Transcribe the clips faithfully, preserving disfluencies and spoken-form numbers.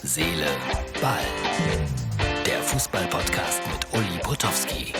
Seele, Ball. Der Fußball-Podcast mit Uli Potowski.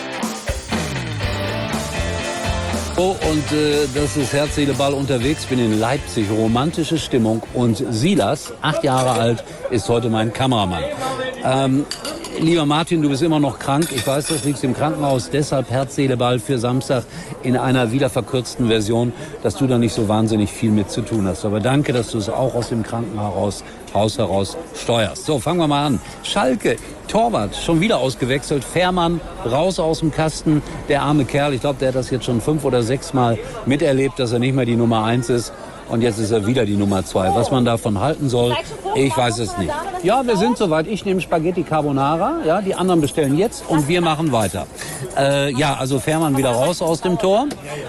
Oh, und äh, das ist Herz, Seele, Ball unterwegs. Bin in Leipzig, romantische Stimmung. Und Silas, acht Jahre alt, ist heute mein Kameramann. Ähm, lieber Martin, du bist immer noch krank. Ich weiß, das liegst im Krankenhaus. Deshalb Herz, Seele, Ball für Samstag in einer wieder verkürzten Version, dass du da nicht so wahnsinnig viel mit zu tun hast. Aber danke, dass du es auch aus dem Krankenhaus Haus heraus steuerst. So, fangen wir mal an. Schalke, Torwart, schon wieder ausgewechselt. Fährmann, raus aus dem Kasten. Der arme Kerl, ich glaube, der hat das jetzt schon fünf oder sechs Mal miterlebt, dass er nicht mehr die Nummer eins ist. Und jetzt ist er wieder die Nummer zwei. Was man davon halten soll, ich weiß es nicht. Ja, wir sind soweit. Ich nehme Spaghetti Carbonara. Ja, die anderen bestellen jetzt und wir machen weiter. Äh, ja, also Fährmann wieder raus aus dem Tor.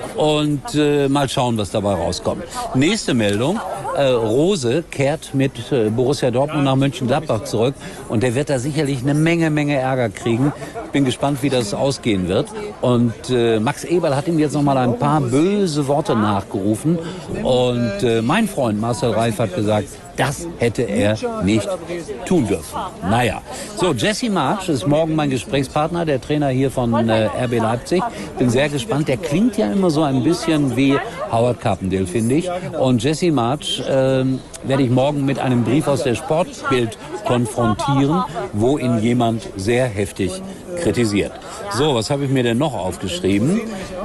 Und äh, mal schauen, was dabei rauskommt. Nächste Meldung. Äh, Rose kehrt mit äh, Borussia Dortmund nach Mönchengladbach zurück. Und der wird da sicherlich eine Menge, Menge Ärger kriegen. Ich bin gespannt, wie das ausgehen wird. Und äh, Max Eberl hat ihm jetzt noch mal ein paar böse Worte nachgerufen. Und äh, mein Freund Marcel Reif hat gesagt, das hätte er nicht tun dürfen. Naja, so, Jesse Marsch ist morgen mein Gesprächspartner, der Trainer hier von äh, R B Leipzig. Bin sehr gespannt. Der klingt ja immer so ein bisschen wie Howard Carpendale, finde ich. Und Jesse Marsch äh, werde ich morgen mit einem Brief aus der Sportbild konfrontieren, wo ihn jemand sehr heftig kritisiert. So, was habe ich mir denn noch aufgeschrieben?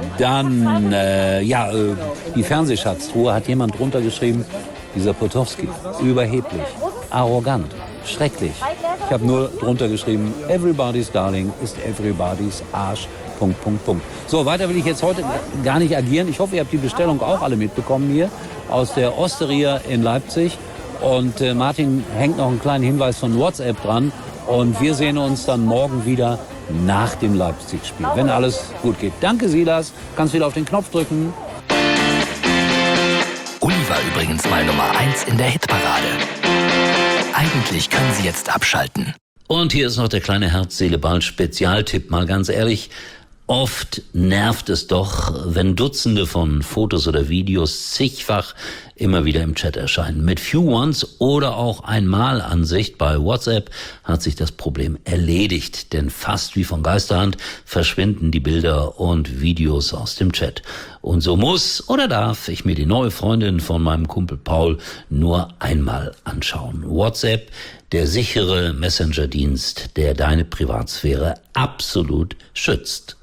Dann, äh, ja, äh, die Fernsehschatztruhe hat jemand drunter geschrieben, dieser Potowski, überheblich, arrogant, schrecklich. Ich habe nur drunter geschrieben, everybody's darling ist everybody's Arsch, Punkt, Punkt, Punkt. So, weiter will ich jetzt heute gar nicht agieren. Ich hoffe, ihr habt die Bestellung auch alle mitbekommen hier aus der Osteria in Leipzig. Und äh, Martin hängt noch einen kleinen Hinweis von WhatsApp dran. Und wir sehen uns dann morgen wieder nach dem Leipzig-Spiel, wenn alles gut geht. Danke, Silas. Kannst wieder auf den Knopf drücken. Uli war übrigens mal Nummer eins in der Hitparade. Eigentlich können Sie jetzt abschalten. Und hier ist noch der kleine Herz-Seele-Ball-Spezialtipp. Mal ganz ehrlich, oft nervt es doch, wenn Dutzende von Fotos oder Videos zigfach immer wieder im Chat erscheinen. Mit Few Once oder auch Einmalansicht bei WhatsApp hat sich das Problem erledigt, denn fast wie von Geisterhand verschwinden die Bilder und Videos aus dem Chat. Und so muss oder darf ich mir die neue Freundin von meinem Kumpel Paul nur einmal anschauen. WhatsApp, der sichere Messenger-Dienst, der deine Privatsphäre absolut schützt.